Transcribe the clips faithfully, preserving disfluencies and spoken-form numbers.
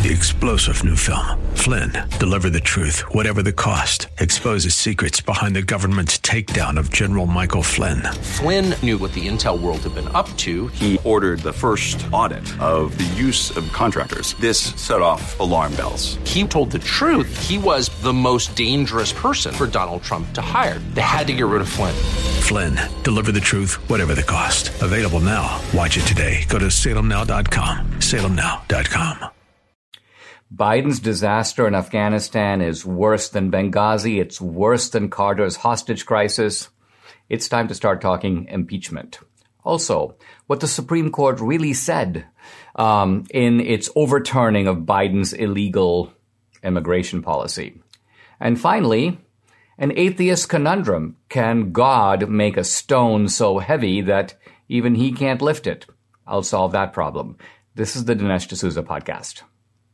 The explosive new film, Flynn, Deliver the Truth, Whatever the Cost, exposes secrets behind the government's takedown of General Michael Flynn. Flynn knew what the intel world had been up to. He ordered the first audit of the use of contractors. This set off alarm bells. He told the truth. He was the most dangerous person for Donald Trump to hire. They had to get rid of Flynn. Flynn, Deliver the Truth, Whatever the Cost. Available now. Watch it today. Go to salem now dot com. salem now dot com. Biden's disaster in Afghanistan is worse than Benghazi. It's worse than Carter's hostage crisis. It's time to start talking impeachment. Also, what the Supreme Court really said um, in its overturning of Biden's illegal immigration policy. And finally, an atheist conundrum. Can God make a stone so heavy that even he can't lift it? I'll solve that problem. This is the Dinesh D'Souza podcast.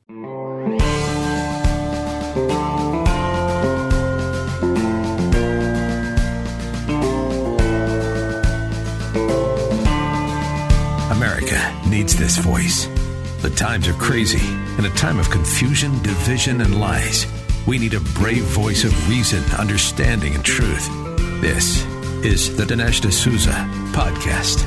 America needs this voice. The times are crazy. In a time of confusion, division, and lies, we need a brave voice of reason, understanding, and truth. This is the Dinesh D'Souza podcast.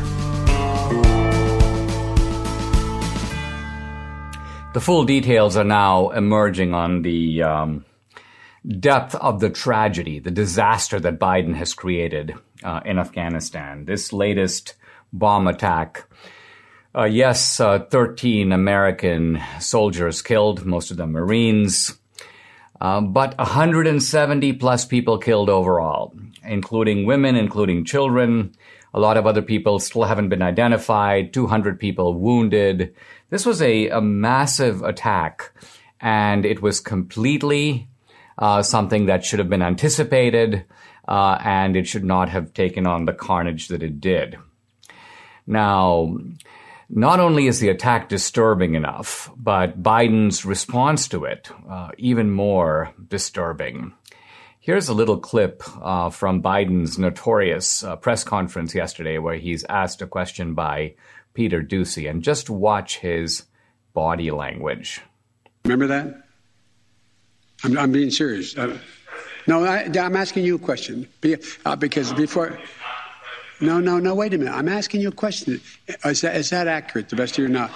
The full details are now emerging on the um, depth of the tragedy, the disaster that Biden has created uh, in Afghanistan. This latest bomb attack, uh, yes, uh, thirteen American soldiers killed, most of them Marines, uh, but one hundred seventy plus people killed overall, including women, including children. A lot of other people still haven't been identified, two hundred people wounded. This was a, a massive attack, and it was completely uh, something that should have been anticipated, uh, and it should not have taken on the carnage that it did. Now, not only is the attack disturbing enough, but Biden's response to it uh, even more disturbing. Here's a little clip uh, from Biden's notorious uh, press conference yesterday where he's asked a question by Peter Doocy, and just watch his body language. Remember that? I'm, I'm being serious. Uh, no, I, I'm asking you a question Be, uh, because before... No, no, no, wait a minute. I'm asking you a question. Is that, is that accurate, the best of your knowledge?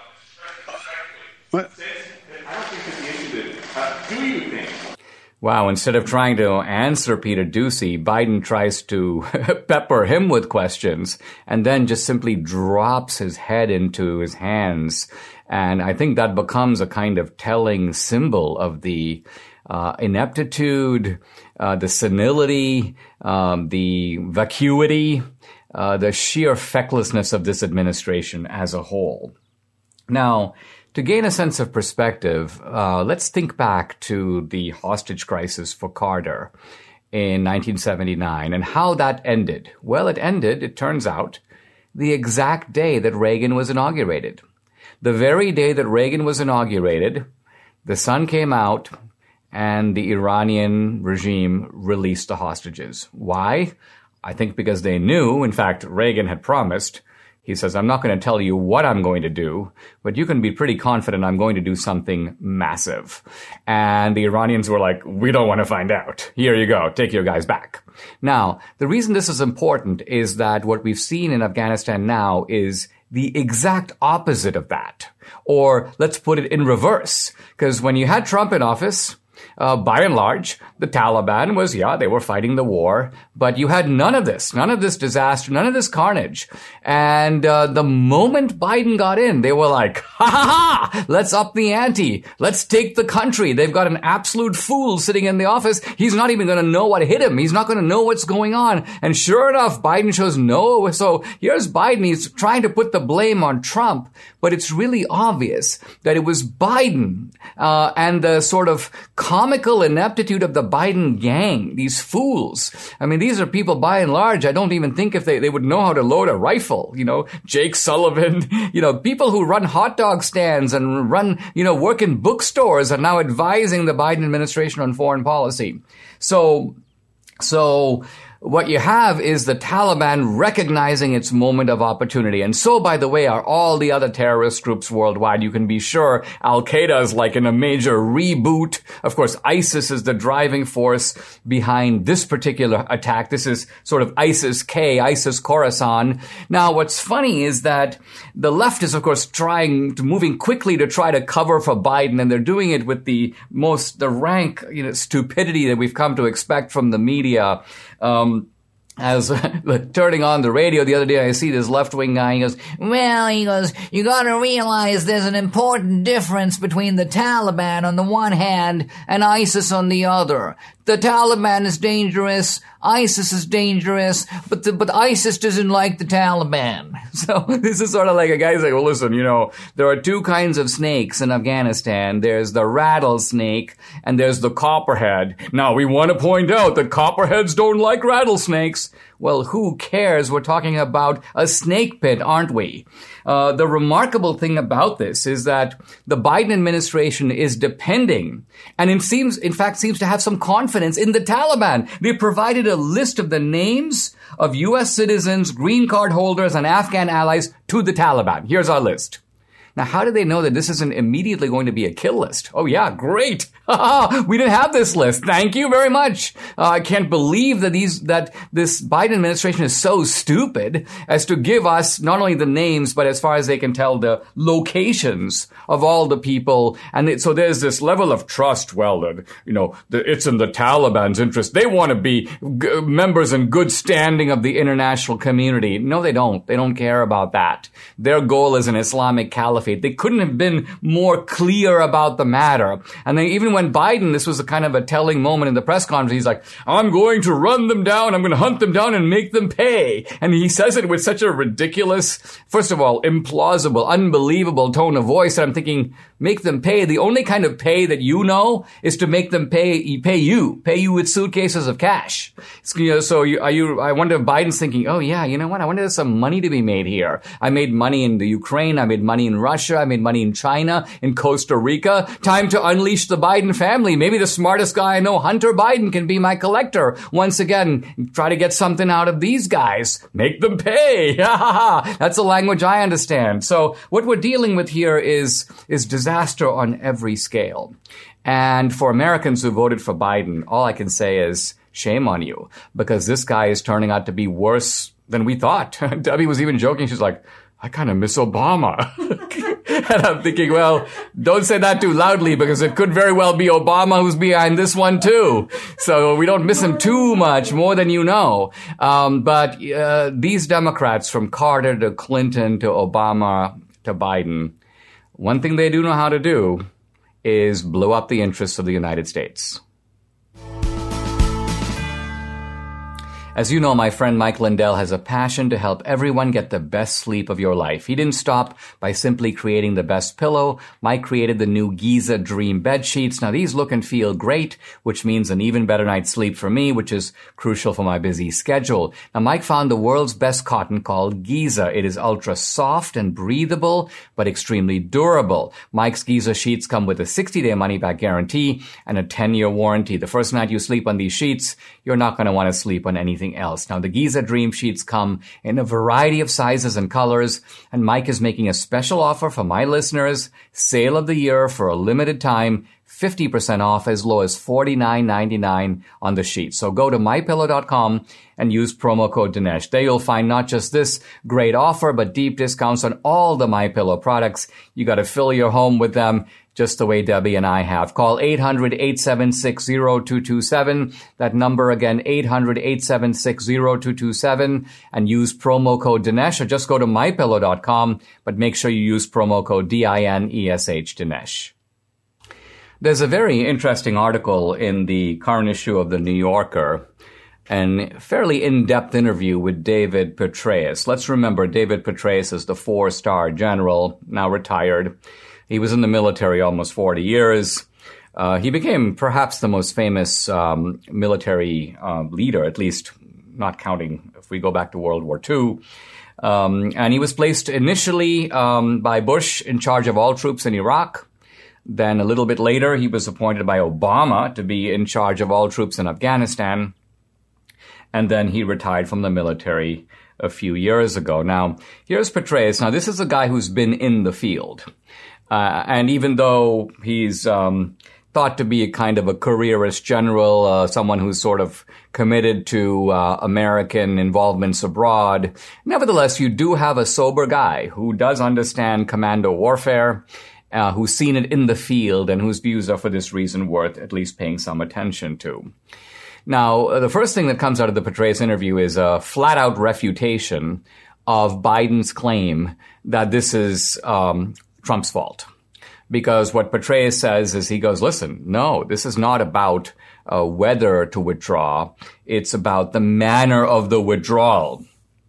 What? I don't think that the issue is, uh, do you think? Wow, instead of trying to answer Peter Doocy, Biden tries to pepper him with questions and then just simply drops his head into his hands. And I think that becomes a kind of telling symbol of the uh, ineptitude, uh, the senility, um, the vacuity, uh, the sheer fecklessness of this administration as a whole. Now, to gain a sense of perspective, uh, let's think back to the hostage crisis for Carter in nineteen seventy-nine and how that ended. Well, it ended, it turns out, the exact day that Reagan was inaugurated. The very day that Reagan was inaugurated, the sun came out and the Iranian regime released the hostages. Why? I think because they knew, in fact, Reagan had promised. He says, I'm not going to tell you what I'm going to do, but you can be pretty confident I'm going to do something massive. And the Iranians were like, we don't want to find out. Here you go. Take your guys back. Now, the reason this is important is that what we've seen in Afghanistan now is the exact opposite of that. Or let's put it in reverse. Because when you had Trump in office, Uh, by and large, the Taliban was, yeah, they were fighting the war, but you had none of this, none of this disaster, none of this carnage. And uh, the moment Biden got in, they were like, ha ha ha, let's up the ante. Let's take the country. They've got an absolute fool sitting in the office. He's not even going to know what hit him. He's not going to know what's going on. And sure enough, Biden shows no. So here's Biden. He's trying to put the blame on Trump, but it's really obvious that it was Biden uh, and the sort of comical ineptitude of the Biden gang, these fools. I mean, these are people, by and large, I don't even think if they, they would know how to load a rifle. You know, Jake Sullivan, you know, people who run hot dog stands and run, you know, work in bookstores are now advising the Biden administration on foreign policy. So, so what you have is the Taliban recognizing its moment of opportunity. And so, by the way, are all the other terrorist groups worldwide. You can be sure Al-Qaeda is like in a major reboot. Of course, ISIS is the driving force behind this particular attack. This is sort of ISIS-K, ISIS Khorasan. Now, what's funny is that the left is, of course, trying to, moving quickly to try to cover for Biden, and they're doing it with the most, the rank, you know, stupidity that we've come to expect from the media. Um, As uh, turning on the radio the other day, I see this left-wing guy. He goes, well, he goes, you got to realize there's an important difference between the Taliban on the one hand and ISIS on the other. The Taliban is dangerous, ISIS is dangerous, but the, but ISIS doesn't like the Taliban. So this is sort of like a guy saying, well, listen, you know, there are two kinds of snakes in Afghanistan. There's the rattlesnake and there's the copperhead. Now, we want to point out that copperheads don't like rattlesnakes. Well, who cares? We're talking about a snake pit, aren't we? Uh, the remarkable thing about this is that the Biden administration is depending, and it seems, in fact, seems to have some confidence in the Taliban. They provided a list of the names of U S citizens, green card holders, and Afghan allies to the Taliban. Here's our list. Now, how do they know that this isn't immediately going to be a kill list? Oh, yeah, great. We didn't have this list. Thank you very much. Uh, I can't believe that these that this Biden administration is so stupid as to give us not only the names, but as far as they can tell, the locations of all the people. And it, so there's this level of trust. Well, that, you know, the, it's in the Taliban's interest. They want to be g- members in good standing of the international community. No, they don't. They don't care about that. Their goal is an Islamic caliphate. They couldn't have been more clear about the matter. And then even when Biden, this was a kind of a telling moment in the press conference, he's like, I'm going to run them down. I'm going to hunt them down and make them pay. And he says it with such a ridiculous, first of all, implausible, unbelievable tone of voice. And I'm thinking, make them pay. The only kind of pay that you know is to make them pay, pay you, pay you with suitcases of cash. You know, so you, are you, I wonder if Biden's thinking, oh yeah, you know what? I wonder if there's some money to be made here. I made money in the Ukraine. I made money in Russia. I made money in China, in Costa Rica. Time to unleash the Biden family. Maybe the smartest guy I know, Hunter Biden, can be my collector. Once again, try to get something out of these guys. Make them pay. That's a language I understand. So what we're dealing with here is, is disaster on every scale. And for Americans who voted for Biden, all I can say is shame on you, because this guy is turning out to be worse than we thought. Debbie was even joking. She's like, I kind of miss Obama. And I'm thinking, well, don't say that too loudly, because it could very well be Obama who's behind this one too. So we don't miss him too much, more than you know. Um, but uh, these Democrats, from Carter to Clinton to Obama to Biden, one thing they do know how to do is blow up the interests of the United States. As you know, my friend Mike Lindell has a passion to help everyone get the best sleep of your life. He didn't stop by simply creating the best pillow. Mike created the new Giza Dream bed sheets. Now, these look and feel great, which means an even better night's sleep for me, which is crucial for my busy schedule. Now, Mike found the world's best cotton called Giza. It is ultra soft and breathable, but extremely durable. Mike's Giza sheets come with a sixty-day money-back guarantee and a ten-year warranty. The first night you sleep on these sheets, you're not going to want to sleep on anything else. Now, the Giza Dream sheets come in a variety of sizes and colors, and Mike is making a special offer for my listeners, sale of the year for a limited time, fifty percent off as low as forty-nine ninety-nine on the sheet. So go to my pillow dot com and use promo code Dinesh. There you'll find not just this great offer, but deep discounts on all the MyPillow products. You got to fill your home with them, just the way Debbie and I have. Call eight hundred, eight seven six, zero two two seven. That number again, eight hundred, eight seven six, zero two two seven, and use promo code Dinesh, or just go to my pillow dot com, but make sure you use promo code D I N E S H, Dinesh. There's a very interesting article in the current issue of The New Yorker, and fairly in-depth interview with David Petraeus. Let's remember, David Petraeus is the four-star general, now retired. He was in the military almost forty years. Uh, he became perhaps the most famous um, military uh, leader, at least not counting if we go back to World War Two. Um, and he was placed initially um, by Bush in charge of all troops in Iraq. Then a little bit later, he was appointed by Obama to be in charge of all troops in Afghanistan. and then he retired from the military a few years ago. Now, here's Petraeus. Now, this is a guy who's been in the field. Uh, and even though he's um, thought to be a kind of a careerist general, uh, someone who's sort of committed to uh, American involvements abroad, nevertheless, you do have a sober guy who does understand commando warfare, uh, who's seen it in the field, and whose views are for this reason worth at least paying some attention to. Now, the first thing that comes out of the Petraeus interview is a flat-out refutation of Biden's claim that this is um, Trump's fault. Because what Petraeus says is he goes, listen, no, this is not about uh, whether to withdraw. It's about the manner of the withdrawal.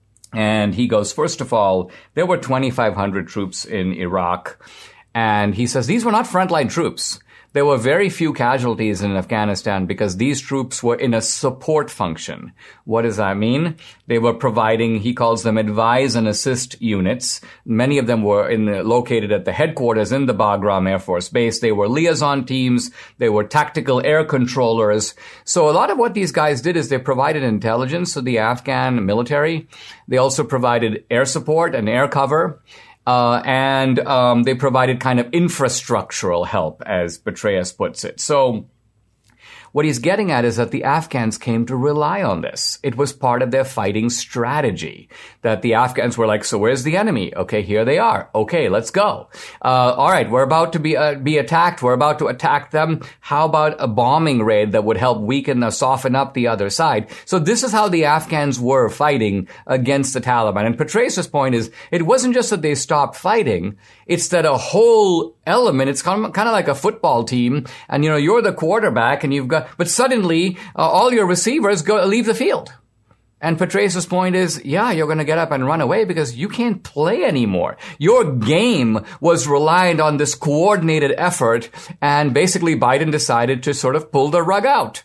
And he goes, first of all, there were twenty-five hundred troops in Iraq. And he says these were not frontline troops. There were very few casualties in Afghanistan because these troops were in a support function. What does that mean? They were providing, he calls them advise and assist units. Many of them were in the, located at the headquarters in the Bagram Air Force Base. They were liaison teams. They were tactical air controllers. So a lot of what these guys did is they provided intelligence to the Afghan military. They also provided air support and air cover. Uh, and um, they provided kind of infrastructural help, as Petraeus puts it. So what he's getting at is that the Afghans came to rely on this. It was part of their fighting strategy that the Afghans were like, so where's the enemy? Okay, here they are. Okay, let's go. Uh, all right, we're about to be uh, be attacked. We're about to attack them. How about a bombing raid that would help weaken or soften up the other side? So this is how the Afghans were fighting against the Taliban. And Petraeus' point is, it wasn't just that they stopped fighting. It's that a whole element, it's kind of, kind of like a football team, and you know, you're the quarterback and you've got, but suddenly uh, all your receivers go leave the field. And Petraeus' point is, yeah, you're going to get up and run away because you can't play anymore. Your game was reliant on this coordinated effort, and basically Biden decided to sort of pull the rug out.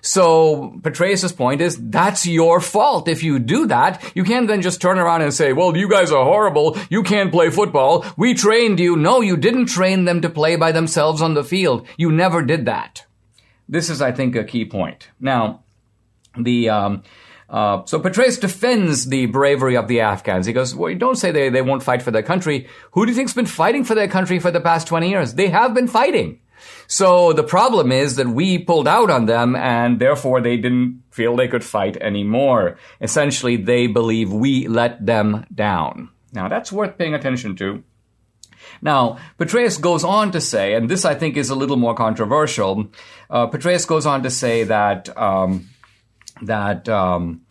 So Petraeus' point is, that's your fault. If you do that, you can't then just turn around and say, well, you guys are horrible. You can't play football. We trained you. No, you didn't train them to play by themselves on the field. You never did that. This is, I think, a key point. Now, the, um, uh, so Petraeus defends the bravery of the Afghans. He goes, well, don't say they, they won't fight for their country. Who do you think's been fighting for their country for the past twenty years? They have been fighting. So the problem is that we pulled out on them, and therefore they didn't feel they could fight anymore. Essentially, they believe we let them down. Now, that's worth paying attention to. Now, Petraeus goes on to say, and this I think is a little more controversial, uh, Petraeus goes on to say that um, that um,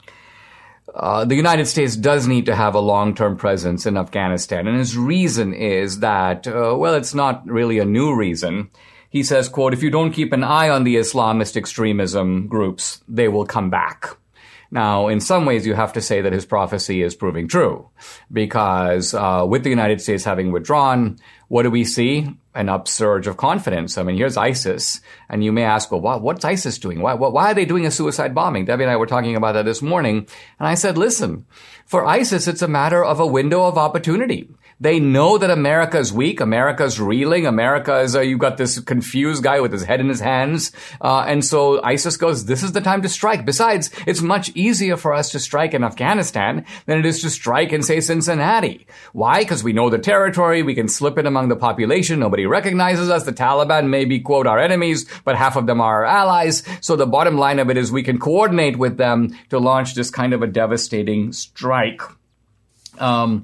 uh, the United States does need to have a long-term presence in Afghanistan. And his reason is that, uh, well, it's not really a new reason. He says, quote, if you don't keep an eye on the Islamist extremism groups, they will come back. Now, in some ways, you have to say that his prophecy is proving true, because uh, with the United States having withdrawn, what do we see? An upsurge of confidence. I mean, here's ISIS, and you may ask, well, what, what's ISIS doing? Why, why are they doing a suicide bombing? Debbie and I were talking about that this morning, and I said, listen, for ISIS, it's a matter of a window of opportunity. They know that America is weak. America's reeling. America is, uh, you've got this confused guy with his head in his hands. Uh, and so ISIS goes, this is the time to strike. Besides, it's much easier for us to strike in Afghanistan than it is to strike in, say, Cincinnati. Why? Because we know the territory. We can slip in among the population. Nobody recognizes us. The Taliban may be, quote, our enemies, but half of them are our allies. So the bottom line of it is we can coordinate with them to launch this kind of a devastating strike. Um,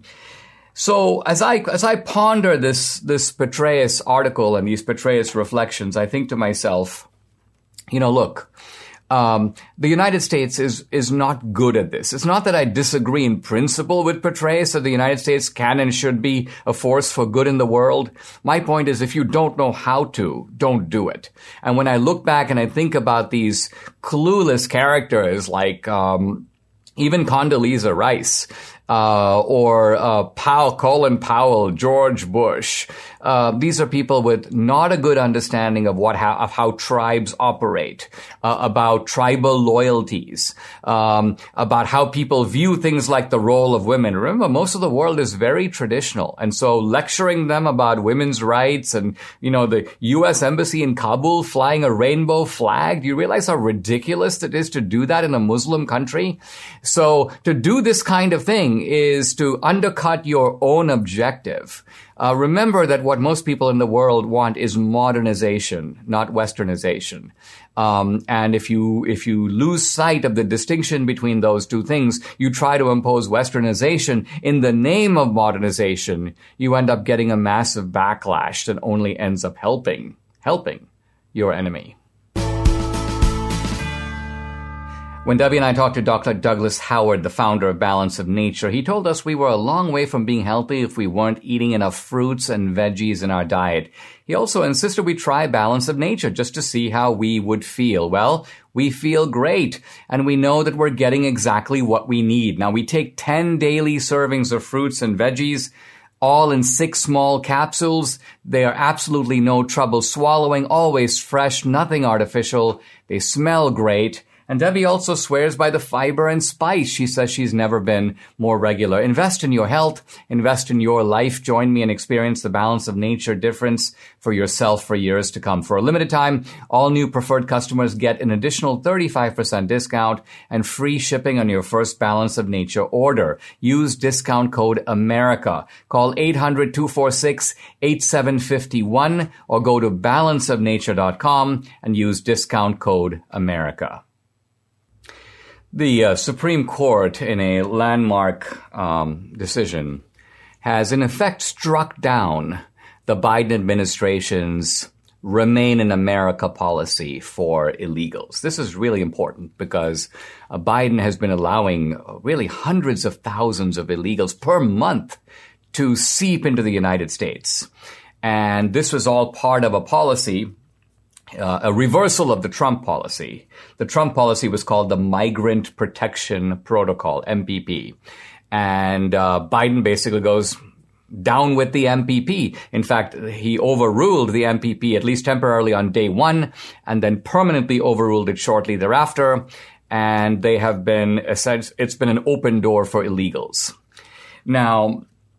So as I as I ponder this this Petraeus article and these Petraeus reflections, I think to myself, you know, look, um, the United States is is not good at this. It's not that I disagree in principle with Petraeus that the United States can and should be a force for good in the world. My point is, if you don't know how to, don't do it. And when I look back and I think about these clueless characters like um even Condoleezza Rice, uh, or uh, Powell, Colin Powell, George Bush. Uh, these are people with not a good understanding of what how, of how tribes operate, uh, about tribal loyalties, um, about how people view things like the role of women. Remember, most of the world is very traditional, and so lecturing them about women's rights and, you know, the U S Embassy in Kabul flying a rainbow flag. Do you realize how ridiculous it is to do that in a Muslim country? So to do this kind of thing is to undercut your own objective. Uh, remember that what most people in the world want is modernization, not westernization. Um, and if you, if you lose sight of the distinction between those two things, you try to impose westernization in the name of modernization, you end up getting a massive backlash that only ends up helping, helping your enemy. When Debbie and I talked to Doctor Douglas Howard, the founder of Balance of Nature, he told us we were a long way from being healthy if we weren't eating enough fruits and veggies in our diet. He also insisted we try Balance of Nature just to see how we would feel. Well, we feel great, and we know that we're getting exactly what we need. Now, we take ten daily servings of fruits and veggies, all in six small capsules. They are absolutely no trouble swallowing, always fresh, nothing artificial. They smell great. And Debbie also swears by the fiber and spice. She says she's never been more regular. Invest in your health. Invest in your life. Join me and experience the Balance of Nature difference for yourself for years to come. For a limited time, all new preferred customers get an additional thirty-five percent discount and free shipping on your first Balance of Nature order. Use discount code AMERICA. Call eight hundred, two four six, eight seven five one or go to balance of nature dot com and use discount code AMERICA. The uh, Supreme Court, in a landmark um, decision, has in effect struck down the Biden administration's Remain in America policy for illegals. This is really important because uh, Biden has been allowing uh, really hundreds of thousands of illegals per month to seep into the United States. And this was all part of a policy Uh, a reversal of the Trump policy. The Trump policy was called the Migrant Protection Protocol, M P P. And uh, Biden basically goes down with the M P P. In fact, he overruled the M P P at least temporarily on day one and then permanently overruled it shortly thereafter. And they have been, it's been an open door for illegals. Now,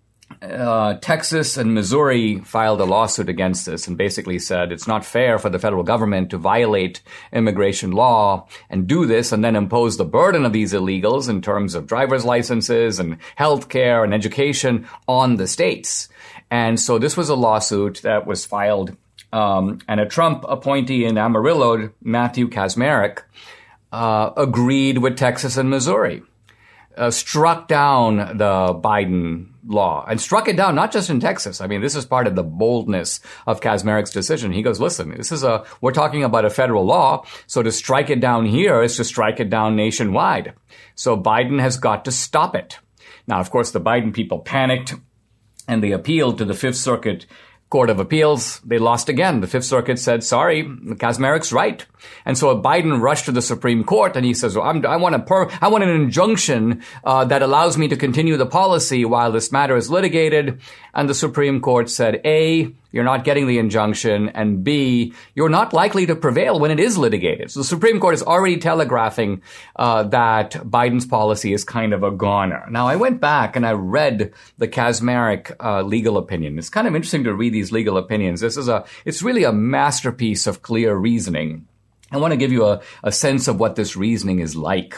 Uh, Texas and Missouri filed a lawsuit against this and basically said it's not fair for the federal government to violate immigration law and do this and then impose the burden of these illegals in terms of driver's licenses and health care and education on the states. And so this was a lawsuit that was filed, um, and a Trump appointee in Amarillo, Matthew Kacsmaryk, uh, agreed with Texas and Missouri, uh, struck down the Biden law and struck it down, not just in Texas. I mean, this is part of the boldness of Kacsmaryk's decision. He goes, listen, this is a, we're talking about a federal law. So to strike it down here is to strike it down nationwide. So Biden has got to stop it. Now, of course, the Biden people panicked and they appealed to the Fifth Circuit Court of Appeals. They lost again. The Fifth Circuit said, sorry, Kacsmaryk's right. And so Biden rushed to the Supreme Court and he says, well, I'm, I want a per, I want an injunction uh, that allows me to continue the policy while this matter is litigated. And the Supreme Court said, A, you're not getting the injunction, and B, you're not likely to prevail when it is litigated. So the Supreme Court is already telegraphing uh, that Biden's policy is kind of a goner. Now, I went back and I read the Kacsmaryk uh, legal opinion. It's kind of interesting to read these legal opinions. This is a, it's really a masterpiece of clear reasoning. I want to give you a, a sense of what this reasoning is like.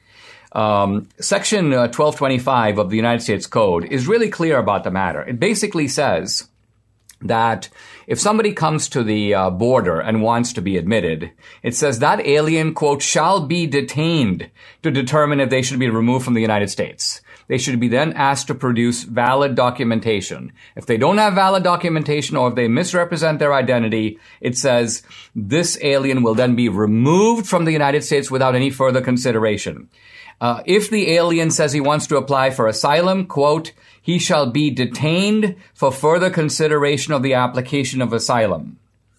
Um, Section uh, twelve twenty-five of the United States Code is really clear about the matter. It basically says that if somebody comes to the uh, border and wants to be admitted, it says that alien, quote, shall be detained to determine if they should be removed from the United States. They should be then asked to produce valid documentation. If they don't have valid documentation or if they misrepresent their identity, it says this alien will then be removed from the United States without any further consideration. Uh, if the alien says he wants to apply for asylum, quote, he shall be detained for further consideration of the application of asylum.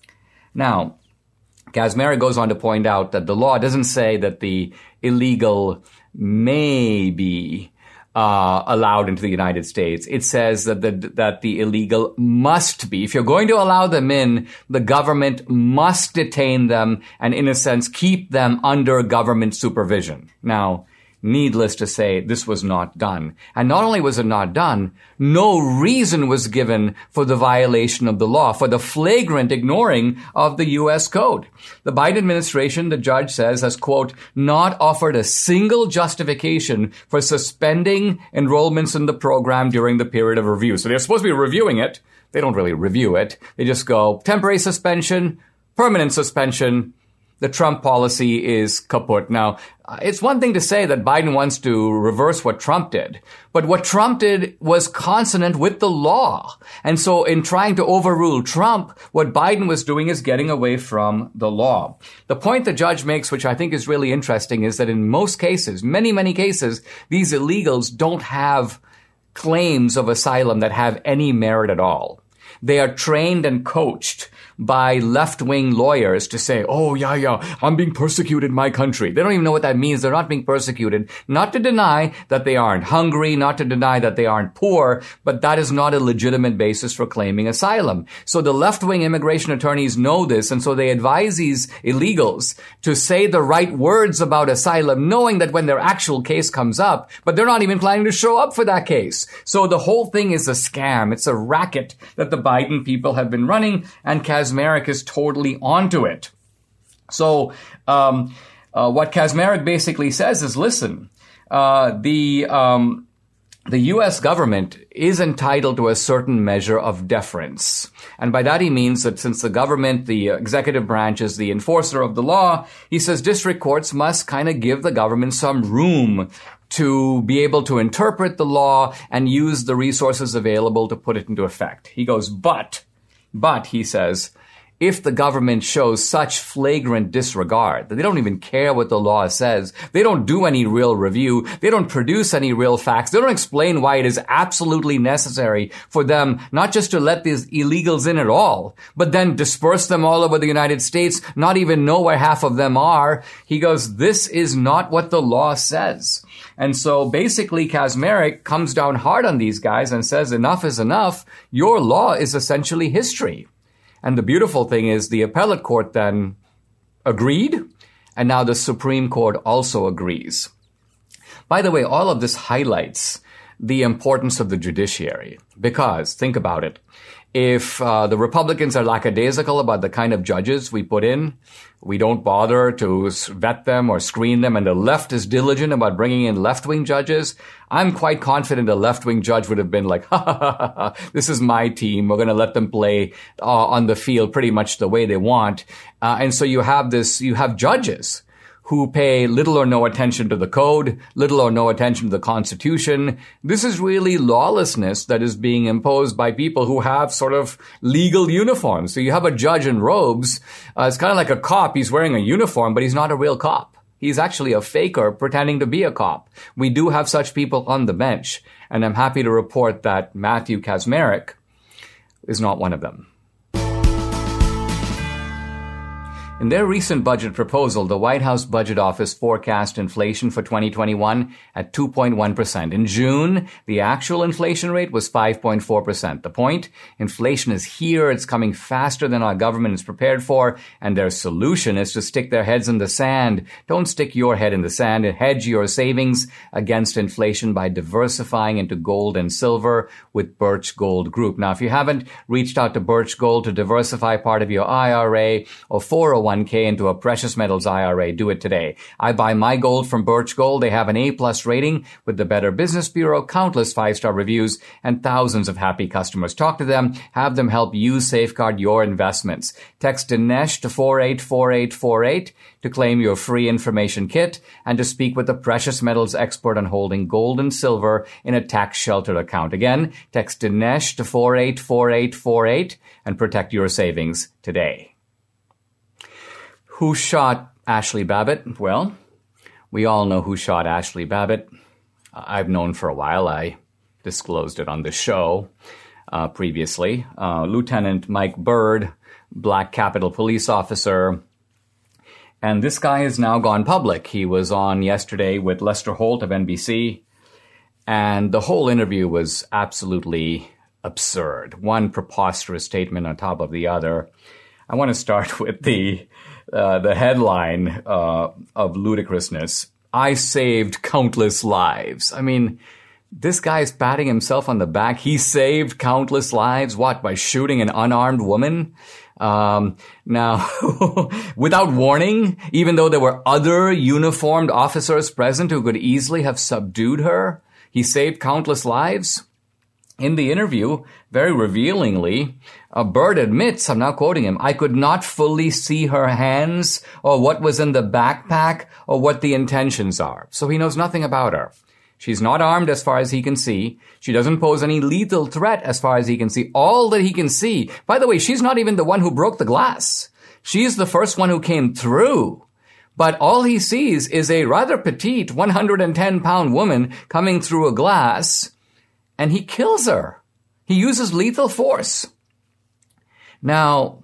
Now, Kacsmaryk goes on to point out that the law doesn't say that the illegal may be uh, allowed into the United States. It says that the, that the illegal must be, if you're going to allow them in, the government must detain them and, in a sense, keep them under government supervision. Now, needless to say, this was not done. And not only was it not done, no reason was given for the violation of the law, for the flagrant ignoring of the U S code. The Biden administration, the judge says, has, quote, not offered a single justification for suspending enrollments in the program during the period of review. So they're supposed to be reviewing it. They don't really review it. They just go temporary suspension, permanent suspension. The Trump policy is kaput. Now, it's one thing to say that Biden wants to reverse what Trump did, but what Trump did was consonant with the law. And so in trying to overrule Trump, what Biden was doing is getting away from the law. The point the judge makes, which I think is really interesting, is that in most cases, many, many cases, these illegals don't have claims of asylum that have any merit at all. They are trained and coached by left-wing lawyers to say, oh, yeah, yeah, I'm being persecuted in my country. They don't even know what that means. They're not being persecuted. Not to deny that they aren't hungry, not to deny that they aren't poor, but that is not a legitimate basis for claiming asylum. So the left-wing immigration attorneys know this, and so they advise these illegals to say the right words about asylum, knowing that when their actual case comes up, but they're not even planning to show up for that case. So the whole thing is a scam. It's a racket that the Biden people have been running, and Kaczmarek is totally onto it. So um, uh, what Kaczmarek basically says is, listen, uh, the um, the U S government is entitled to a certain measure of deference. And by that he means that since the government, the executive branch, is the enforcer of the law, he says district courts must kind of give the government some room to be able to interpret the law and use the resources available to put it into effect. He goes, but, but, he says, if the government shows such flagrant disregard that they don't even care what the law says, they don't do any real review, they don't produce any real facts, they don't explain why it is absolutely necessary for them not just to let these illegals in at all, but then disperse them all over the United States, not even know where half of them are. He goes, this is not what the law says. And so basically Kaczmarek comes down hard on these guys and says, enough is enough. Your law is essentially history. And the beautiful thing is the appellate court then agreed, and now the Supreme Court also agrees. By the way, all of this highlights the importance of the judiciary, because, think about it, if uh, the Republicans are lackadaisical about the kind of judges we put in, we don't bother to vet them or screen them, and the left is diligent about bringing in left-wing judges, I'm quite confident a left-wing judge would have been like, ha, ha, ha, ha, this is my team. We're going to let them play uh, on the field pretty much the way they want. Uh, and so you have this, you have judges who pay little or no attention to the code, little or no attention to the Constitution. This is really lawlessness that is being imposed by people who have sort of legal uniforms. So you have a judge in robes. Uh, it's kind of like a cop. He's wearing a uniform, but he's not a real cop. He's actually a faker pretending to be a cop. We do have such people on the bench, and I'm happy to report that Matthew Kaczmarek is not one of them. In their recent budget proposal, the White House Budget Office forecast inflation for twenty twenty-one at two point one percent. In June, the actual inflation rate was five point four percent. The point? Inflation is here. It's coming faster than our government is prepared for, and their solution is to stick their heads in the sand. Don't stick your head in the sand and hedge your savings against inflation by diversifying into gold and silver with Birch Gold Group. Now, if you haven't reached out to Birch Gold to diversify part of your I R A or four oh one k into a precious metals I R A, do it today. I buy my gold from Birch Gold. They have an A-plus rating with the Better Business Bureau, countless five-star reviews, and thousands of happy customers. Talk to them. Have them help you safeguard your investments. Text Dinesh to four eight four eight four eight to claim your free information kit and to speak with a precious metals expert on holding gold and silver in a tax-sheltered account. Again, text Dinesh to four eight four eight four eight and protect your savings today. Who shot Ashley Babbitt? Well, we all know who shot Ashley Babbitt. I've known for a while. I disclosed it on the show uh, previously. Uh, Lieutenant Mike Bird, Black Capitol police officer. And this guy has now gone public. He was on yesterday with Lester Holt of N B C. And the whole interview was absolutely absurd. One preposterous statement on top of the other. I want to start with the uh, the headline uh, of ludicrousness. I saved countless lives. I mean, this guy's patting himself on the back. He saved countless lives. What, by shooting an unarmed woman? Um, now, without warning, even though there were other uniformed officers present who could easily have subdued her, he saved countless lives. In the interview, very revealingly, uh, Byrd admits, I'm now quoting him, I could not fully see her hands or what was in the backpack or what the intentions are. So he knows nothing about her. She's not armed as far as he can see. She doesn't pose any lethal threat as far as he can see. All that he can see, by the way, she's not even the one who broke the glass. She's the first one who came through. But all he sees is a rather petite one hundred ten pound woman coming through a glass, and he kills her. He uses lethal force. Now,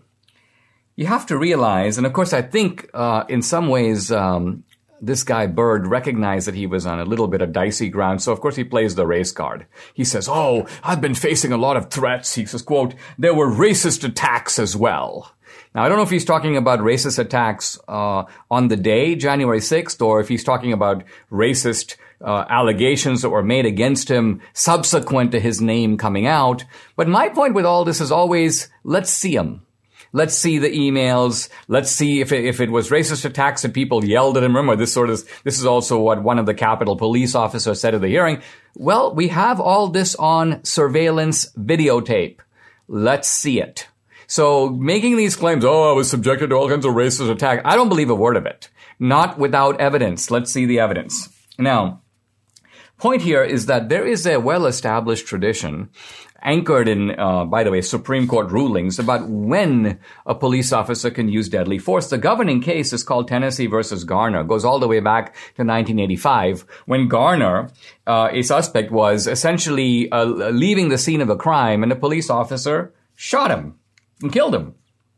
you have to realize, and of course I think uh, in some ways um, this guy Byrd recognized that he was on a little bit of dicey ground, so of course he plays the race card. He says, oh, I've been facing a lot of threats. He says, quote, there were racist attacks as well. Now, I don't know if he's talking about racist attacks uh, on the day, January sixth, or if he's talking about racist uh, allegations that were made against him subsequent to his name coming out. But my point with all this is always, let's see him. Let's see the emails. Let's see if it, if it was racist attacks that people yelled at him. Remember, this sort of, this is also what one of the Capitol Police officers said at the hearing. Well, we have all this on surveillance videotape. Let's see it. So making these claims, oh, I was subjected to all kinds of racist attack. I don't believe a word of it. Not without evidence. Let's see the evidence. Now, point here is that there is a well-established tradition anchored in, uh, by the way, Supreme Court rulings about when a police officer can use deadly force. The governing case is called Tennessee versus Garner. It goes all the way back to nineteen eighty-five, when Garner, uh, a suspect, was essentially uh, leaving the scene of a crime, and a police officer shot him and killed him.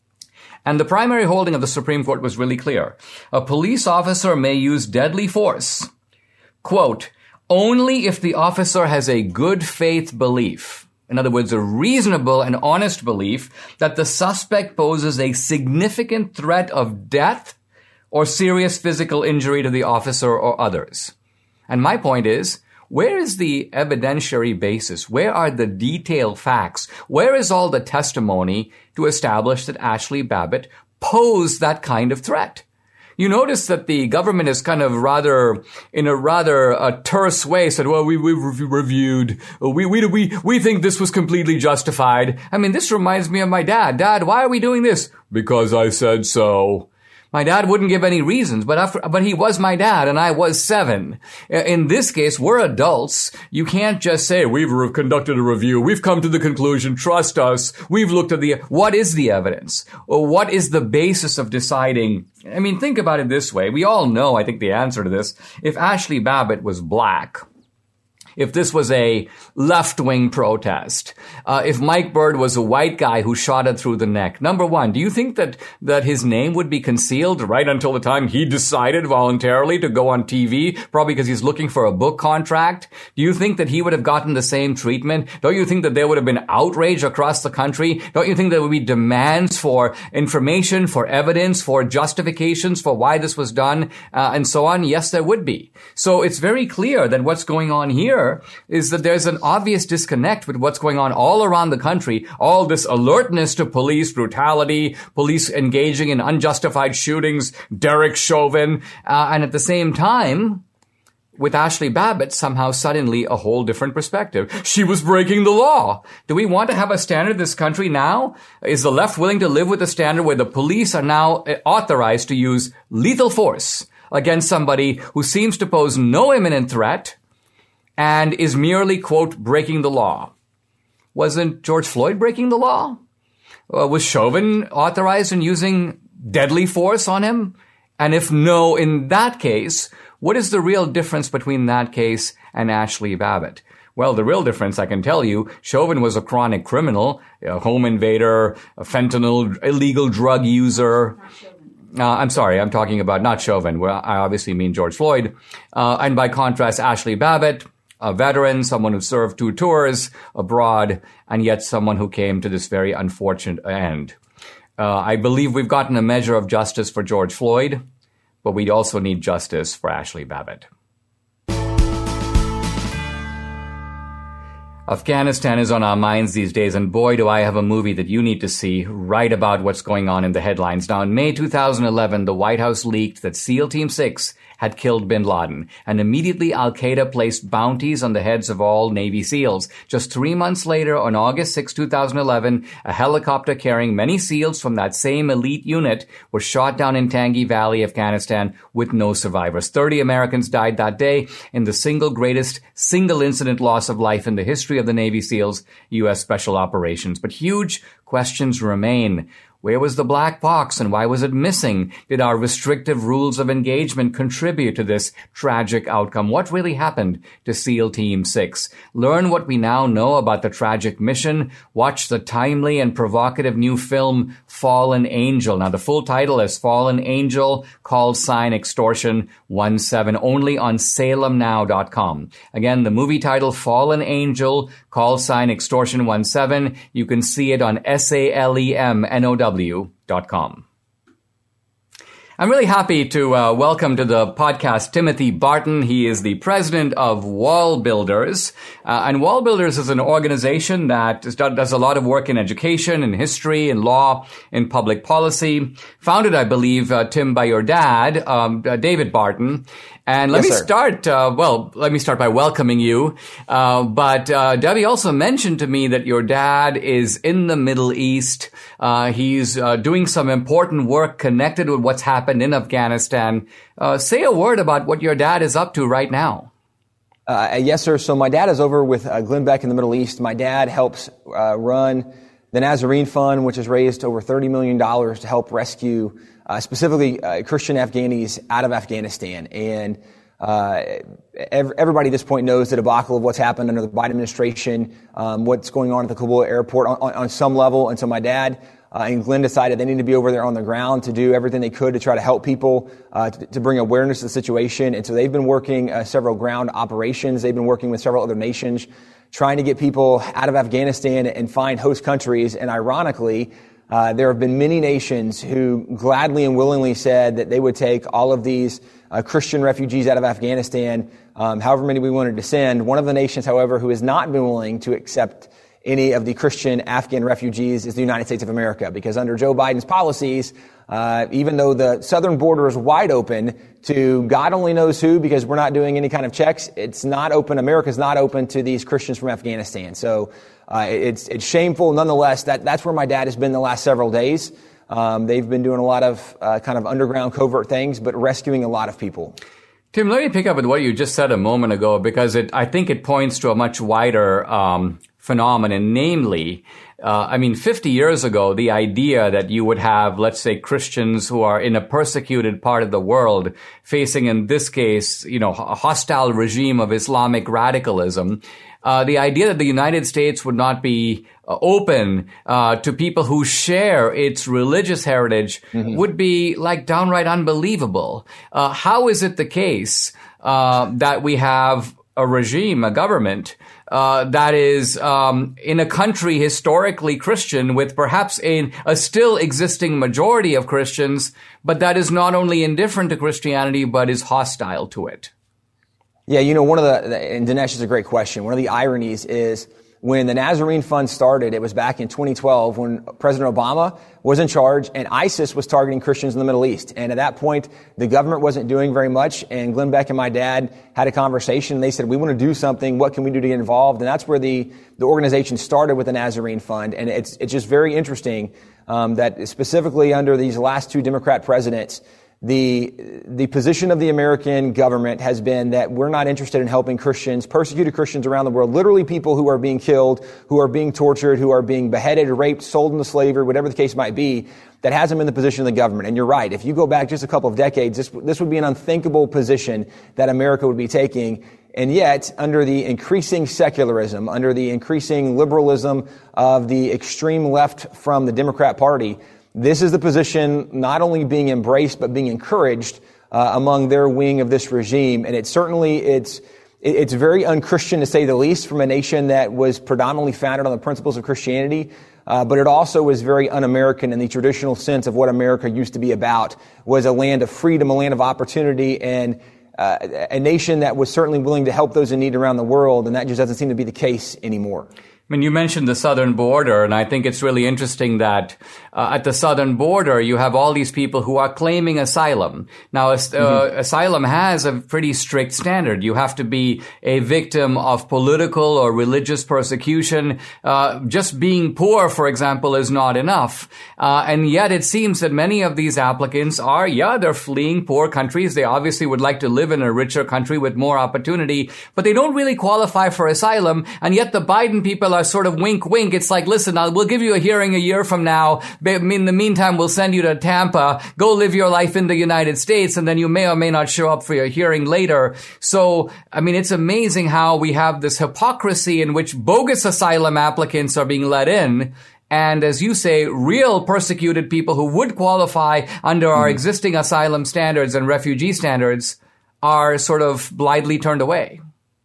And the primary holding of the Supreme Court was really clear. A police officer may use deadly force, quote, only if the officer has a good faith belief. In other words, a reasonable and honest belief that the suspect poses a significant threat of death or serious physical injury to the officer or others. And my point is, where is the evidentiary basis? Where are the detailed facts? Where is all the testimony to establish that Ashley Babbitt posed that kind of threat? You notice that the government is kind of rather, in a rather uh, terse way, said, well, we, we reviewed, we, we, we, we think this was completely justified. I mean, this reminds me of my dad. Dad, why are we doing this? Because I said so. My dad wouldn't give any reasons, but after, but he was my dad and I was seven. In this case, we're adults. You can't just say, we've re- conducted a review. We've come to the conclusion. Trust us. We've looked at the, what is the evidence? Or what is the basis of deciding? I mean, think about it this way. We all know, I think, the answer to this. If Ashley Babbitt was black, if this was a left-wing protest, uh, if Mike Byrd was a white guy who shot it through the neck, number one, do you think that, that his name would be concealed right until the time he decided voluntarily to go on T V, probably because he's looking for a book contract? Do you think that he would have gotten the same treatment? Don't you think that there would have been outrage across the country? Don't you think there would be demands for information, for evidence, for justifications for why this was done, uh, and so on? Yes, there would be. So it's very clear that what's going on here is that there's an obvious disconnect with what's going on all around the country, all this alertness to police brutality, police engaging in unjustified shootings, Derek Chauvin, uh, and at the same time, with Ashley Babbitt, somehow suddenly a whole different perspective. She was breaking the law. Do we want to have a standard in this country now? Is the left willing to live with a standard where the police are now authorized to use lethal force against somebody who seems to pose no imminent threat and is merely, quote, breaking the law? Wasn't George Floyd breaking the law? Uh, was Chauvin authorized in using deadly force on him? And if no, in that case, what is the real difference between that case and Ashley Babbitt? Well, the real difference, I can tell you, Chauvin was a chronic criminal, a home invader, a fentanyl, illegal drug user. Uh, I'm sorry, I'm talking about not Chauvin. Well, I obviously mean George Floyd. Uh, and by contrast, Ashley Babbitt, a veteran, someone who served two tours abroad, and yet someone who came to this very unfortunate end. Uh, I believe we've gotten a measure of justice for George Floyd, but we also need justice for Ashley Babbitt. Afghanistan is on our minds these days, and boy, do I have a movie that you need to see right about what's going on in the headlines. Now, in May two thousand eleven, the White House leaked that SEAL Team six had killed bin Laden, and immediately Al-Qaeda placed bounties on the heads of all Navy SEALs. Just three months later, on August sixth, two thousand eleven, a helicopter carrying many SEALs from that same elite unit was shot down in Tangi Valley, Afghanistan, with no survivors. thirty Americans died that day in the single greatest single incident loss of life in the history of the Navy SEALs, U S Special Operations. But huge questions remain. Where was the black box and why was it missing? Did our restrictive rules of engagement contribute to this tragic outcome? What really happened to SEAL Team six? Learn what we now know about the tragic mission. Watch the timely and provocative new film Fallen Angel. Now, the full title is Fallen Angel, call sign extortion one seven, only on salem now dot com. Again, the movie title Fallen Angel, call sign extortion one seven. You can see it on S A L E M N O W dot com. I'm really happy to uh, welcome to the podcast Timothy Barton. He is the president of Wall Builders. Uh, and Wall Builders is an organization that is, does a lot of work in education, in history, in law, in public policy. Founded, I believe, uh, Tim, by your dad, um, uh, David Barton. And let yes, me sir. start, uh, well, let me start by welcoming you. Uh, but uh, Debbie also mentioned to me that your dad is in the Middle East. Uh, he's uh, doing some important work connected with what's happened in Afghanistan. Uh, say a word about what your dad is up to right now. Uh, yes, sir. So my dad is over with uh, Glenn Beck in the Middle East. My dad helps uh, run the Nazarene Fund, which has raised over thirty million dollars to help rescue uh, specifically uh, Christian Afghanis out of Afghanistan. And uh, ev- everybody at this point knows the debacle of what's happened under the Biden administration, um, what's going on at the Kabul airport on, on, on some level. And so my dad uh, and Glenn decided they needed to be over there on the ground to do everything they could to try to help people, uh, to, to bring awareness to the situation. And so they've been working uh, several ground operations. They've been working with several other nations, trying to get people out of Afghanistan and find host countries. And ironically, uh, there have been many nations who gladly and willingly said that they would take all of these uh, Christian refugees out of Afghanistan, um, however many we wanted to send. One of the nations, however, who has not been willing to accept any of the Christian Afghan refugees is the United States of America, because under Joe Biden's policies, uh, even though the southern border is wide open to God only knows who, because we're not doing any kind of checks, it's not open. America's not open to these Christians from Afghanistan. So uh, it's it's shameful. Nonetheless, that that's where my dad has been the last several days. Um, they've been doing a lot of uh, kind of underground covert things, but rescuing a lot of people. Tim, let me pick up with what you just said a moment ago, because it I think it points to a much wider um phenomenon, namely, uh, I mean, fifty years ago, the idea that you would have, let's say, Christians who are in a persecuted part of the world facing, in this case, you know, a hostile regime of Islamic radicalism, uh, the idea that the United States would not be uh, open uh, to people who share its religious heritage mm-hmm. would be like downright unbelievable. Uh, how is it the case uh, that we have a regime, a government, Uh, that is um, in a country historically Christian with perhaps a, a still existing majority of Christians, but that is not only indifferent to Christianity, but is hostile to it? Yeah, you know, one of the, and Dinesh, is a great question. One of the ironies is when the Nazarene Fund started, it was back in twenty twelve when President Obama was in charge and ISIS was targeting Christians in the Middle East. And at that point, the government wasn't doing very much. And Glenn Beck and my dad had a conversation and they said, we want to do something. What can we do to get involved? And that's where the, the organization started with the Nazarene Fund. And it's, it's just very interesting, um, that specifically under these last two Democrat presidents, The the position of the American government has been that we're not interested in helping Christians, persecuted Christians around the world, literally people who are being killed, who are being tortured, who are being beheaded, raped, sold into slavery, whatever the case might be. That hasn't been the position of the government. And you're right. If you go back just a couple of decades, this, this would be an unthinkable position that America would be taking. And yet, under the increasing secularism, under the increasing liberalism of the extreme left from the Democrat Party, this is the position not only being embraced, but being encouraged uh, among their wing of this regime. And it certainly, it's it's very unchristian to say the least from a nation that was predominantly founded on the principles of Christianity. Uh, but it also was very un-American in the traditional sense of what America used to be about, was a land of freedom, a land of opportunity, and uh, a nation that was certainly willing to help those in need around the world. And that just doesn't seem to be the case anymore. I mean, you mentioned the southern border, and I think it's really interesting that uh, at the southern border, you have all these people who are claiming asylum. Now, uh, mm-hmm. asylum has a pretty strict standard. You have to be a victim of political or religious persecution. Uh, just being poor, for example, is not enough. Uh, and yet it seems that many of these applicants are, yeah, they're fleeing poor countries. They obviously would like to live in a richer country with more opportunity, but they don't really qualify for asylum. And yet the Biden people are sort of wink, wink. It's like, listen, I'll, we'll give you a hearing a year from now. In the meantime, we'll send you to Tampa. Go live your life in the United States, and then you may or may not show up for your hearing later. So, I mean, it's amazing how we have this hypocrisy in which bogus asylum applicants are being let in. And as you say, real persecuted people who would qualify under our mm-hmm. existing asylum standards and refugee standards are sort of blithely turned away.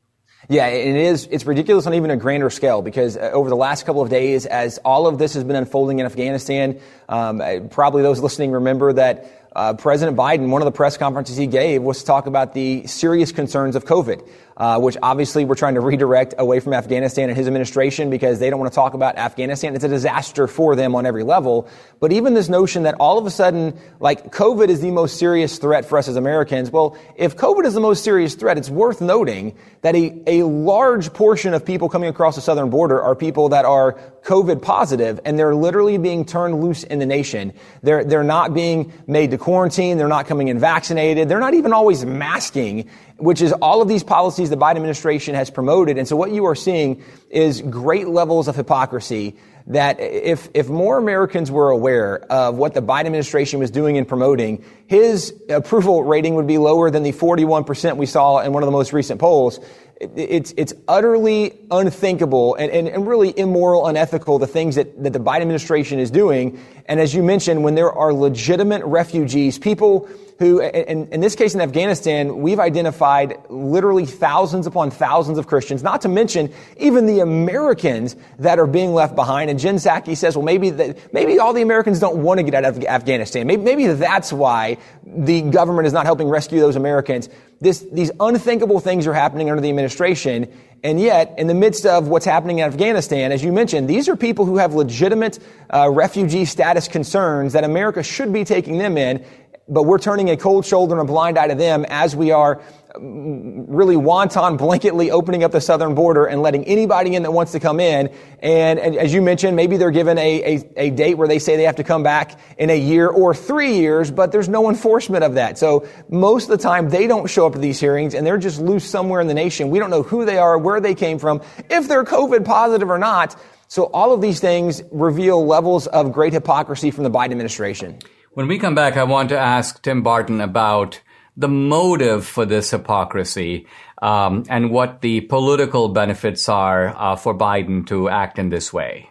Yeah, it is. It's ridiculous on even a grander scale because uh, over the last couple of days, as all of this has been unfolding in Afghanistan, um, probably those listening remember that uh, President Biden, one of the press conferences he gave was to talk about the serious concerns of COVID, uh, which obviously we're trying to redirect away from Afghanistan and his administration because they don't want to talk about Afghanistan. It's a disaster for them on every level. But even this notion that all of a sudden, like, COVID is the most serious threat for us as Americans. Well, if COVID is the most serious threat, it's worth noting that a, a large portion of people coming across the southern border are people that are COVID positive, and they're literally being turned loose in the nation. They're, they're not being made to quarantine. They're not coming in vaccinated. They're not even always masking, which is all of these policies the Biden administration has promoted. And so what you are seeing is great levels of hypocrisy that if, if more Americans were aware of what the Biden administration was doing and promoting, his approval rating would be lower than the forty-one percent we saw in one of the most recent polls. It's, it's utterly unthinkable and, and, and really immoral, unethical, the things that, that the Biden administration is doing. And as you mentioned, when there are legitimate refugees, people who, in, in this case in Afghanistan, we've identified literally thousands upon thousands of Christians, not to mention even the Americans that are being left behind. And Jen Psaki says, well, maybe that, maybe all the Americans don't want to get out of Afghanistan. Maybe, maybe that's why the government is not helping rescue those Americans. This, these unthinkable things are happening under the administration. And yet, in the midst of what's happening in Afghanistan, as you mentioned, these are people who have legitimate uh, refugee status concerns that America should be taking them in. But we're turning a cold shoulder and a blind eye to them as we are really wanton, blanketly opening up the southern border and letting anybody in that wants to come in. And, and as you mentioned, maybe they're given a, a, a date where they say they have to come back in a year or three years, but there's no enforcement of that. So most of the time they don't show up to these hearings and they're just loose somewhere in the nation. We don't know who they are, where they came from, if they're COVID positive or not. So all of these things reveal levels of great hypocrisy from the Biden administration. When we come back, I want to ask Tim Barton about the motive for this hypocrisy um, and what the political benefits are uh, for Biden to act in this way.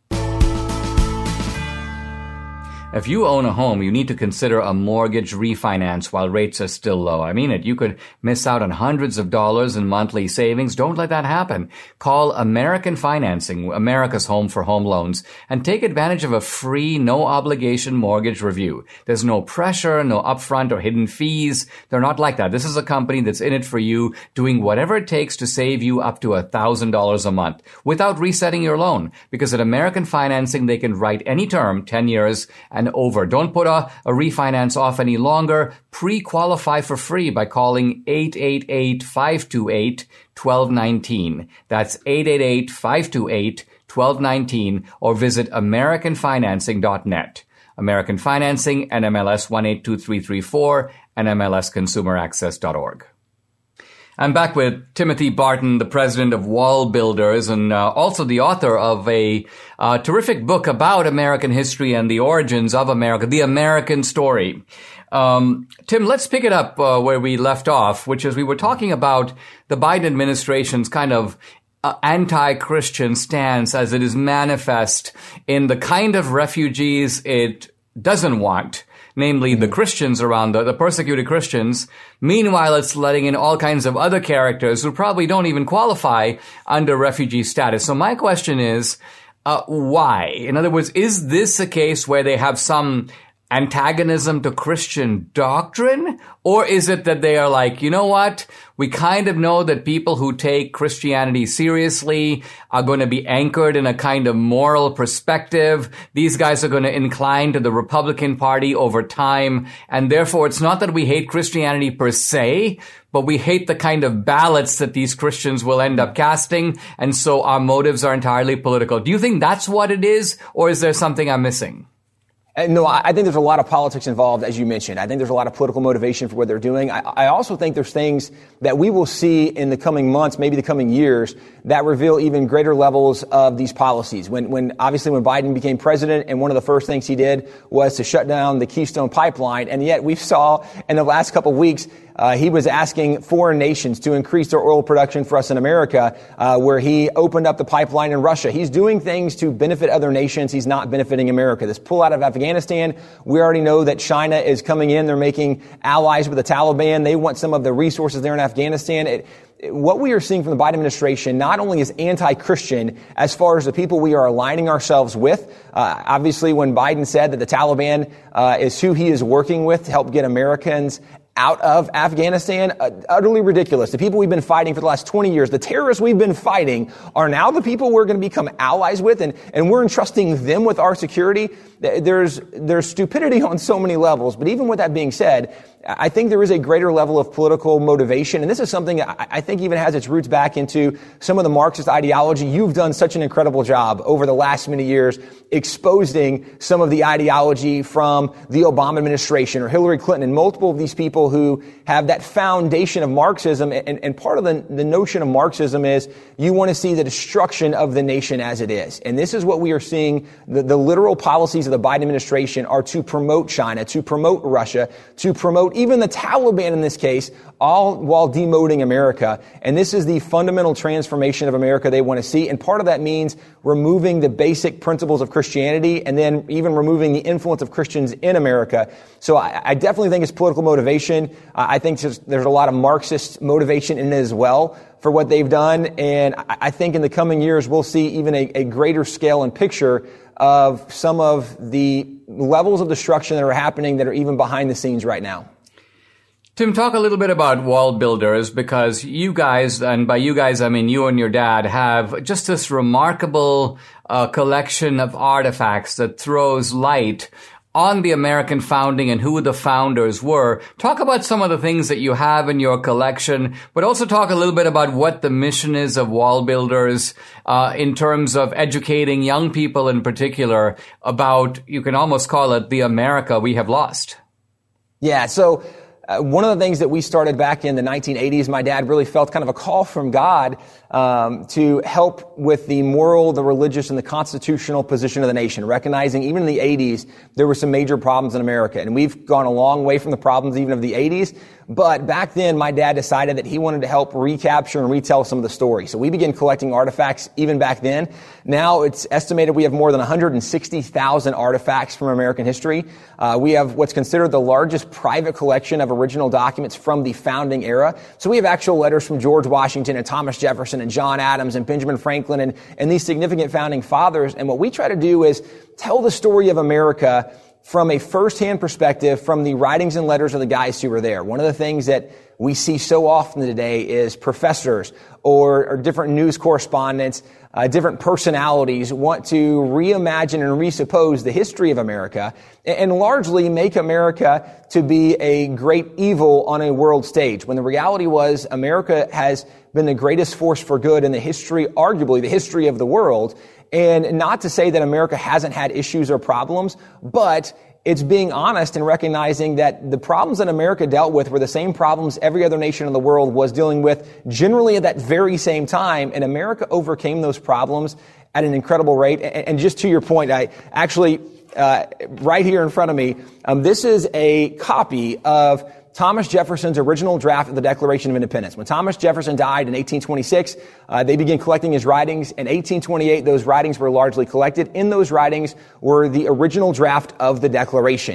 If you own a home, you need to consider a mortgage refinance while rates are still low. I mean it. You could miss out on hundreds of dollars in monthly savings. Don't let that happen. Call American Financing, America's home for home loans, and take advantage of a free, no-obligation mortgage review. There's no pressure, no upfront or hidden fees. They're not like that. This is a company that's in it for you, doing whatever it takes to save you up to one thousand dollars a month without resetting your loan. Because at American Financing, they can write any term, ten years, and over. Don't put a, a refinance off any longer. Pre-qualify for free by calling eight eight eight, five two eight, one two one nine. That's eight eight eight, five two eight, one two one nine or visit american financing dot net. American Financing, N M L S one eight two three three four, N M L S consumer access dot org. I'm back with Timothy Barton, the president of Wall Builders, and uh, also the author of a uh, terrific book about American history and the origins of America, The American Story. Um, Tim, let's pick it up uh, where we left off, which is we were talking about the Biden administration's kind of uh, anti-Christian stance as it is manifest in the kind of refugees it doesn't want. namely mm-hmm. the Christians around, the, the persecuted Christians. Meanwhile, it's letting in all kinds of other characters who probably don't even qualify under refugee status. So my question is, uh, why? In other words, is this a case where they have some antagonism to Christian doctrine? Or is it that they are like, you know what? We kind of know that people who take Christianity seriously are going to be anchored in a kind of moral perspective. These guys are going to incline to the Republican Party over time. And therefore, it's not that we hate Christianity per se, but we hate the kind of ballots that these Christians will end up casting. And so our motives are entirely political. Do you think that's what it is? Or is there something I'm missing? No, I think there's a lot of politics involved, as you mentioned. I think there's a lot of political motivation for what they're doing. I, I also think there's things that we will see in the coming months, maybe the coming years, that reveal even greater levels of these policies. When, when obviously when Biden became president, and one of the first things he did was to shut down the Keystone Pipeline, and yet we saw in the last couple of weeks Uh, he was asking foreign nations to increase their oil production for us in America, uh, where he opened up the pipeline in Russia. He's doing things to benefit other nations. He's not benefiting America. This pull out of Afghanistan, we already know that China is coming in. They're making allies with the Taliban. They want some of the resources there in Afghanistan. It, What we are seeing from the Biden administration not only is anti-Christian as far as the people we are aligning ourselves with. Uh, obviously, when Biden said that the Taliban uh, is who he is working with to help get Americans out of Afghanistan, uh, utterly ridiculous. The people we've been fighting for the last twenty years, the terrorists we've been fighting, are now the people we're going to become allies with, and, and we're entrusting them with our security. There's, there's stupidity on so many levels. But even with that being said, I think there is a greater level of political motivation. And this is something I think even has its roots back into some of the Marxist ideology. You've done such an incredible job over the last many years exposing some of the ideology from the Obama administration or Hillary Clinton and multiple of these people who have that foundation of Marxism. And, and part of the, the notion of Marxism is you want to see the destruction of the nation as it is. And this is what we are seeing. The, the literal policies of the Biden administration are to promote China, to promote Russia, to promote even the Taliban in this case, all while demoting America. And this is the fundamental transformation of America they want to see. And part of that means removing the basic principles of Christianity and then even removing the influence of Christians in America. So I, I definitely think it's political motivation. Uh, I think there's, there's a lot of Marxist motivation in it as well for what they've done. And I, I think in the coming years, we'll see even a, a greater scale and picture of some of the levels of destruction that are happening that are even behind the scenes right now. Tim, talk a little bit about wall builders, because you guys, and by you guys I mean you and your dad, have just this remarkable uh, collection of artifacts that throws light on the American founding and who the founders were. Talk about some of the things that you have in your collection, but also talk a little bit about what the mission is of wall builders uh, in terms of educating young people in particular about, you can almost call it, the America we have lost. Yeah, so Uh, one of the things that we started back in the nineteen eighties, my dad really felt kind of a call from God um, to help with the moral, the religious, and the constitutional position of the nation, recognizing even in the eighties there were some major problems in America. And we've gone a long way from the problems even of the eighties. But back then, my dad decided that he wanted to help recapture and retell some of the stories. So we began collecting artifacts even back then. Now it's estimated we have more than one hundred sixty thousand artifacts from American history. Uh, we have what's considered the largest private collection of original documents from the founding era. So we have actual letters from George Washington and Thomas Jefferson and John Adams and Benjamin Franklin and, and these significant founding fathers. And what we try to do is tell the story of America from a first-hand perspective, from the writings and letters of the guys who were there. One of the things that we see so often today is professors or, or different news correspondents, uh, different personalities want to reimagine and resuppose the history of America and, and largely make America to be a great evil on a world stage, when the reality was America has been the greatest force for good in the history, arguably the history of the world. And not to say that America hasn't had issues or problems, but it's being honest and recognizing that the problems that America dealt with were the same problems every other nation in the world was dealing with generally at that very same time. And America overcame those problems at an incredible rate. And just to your point, I actually, uh, right here in front of me, um, this is a copy of Thomas Jefferson's original draft of the Declaration of Independence. When Thomas Jefferson died in eighteen twenty-six, uh, they began collecting his writings. In eighteen twenty-eight, those writings were largely collected. In those writings were the original draft of the Declaration.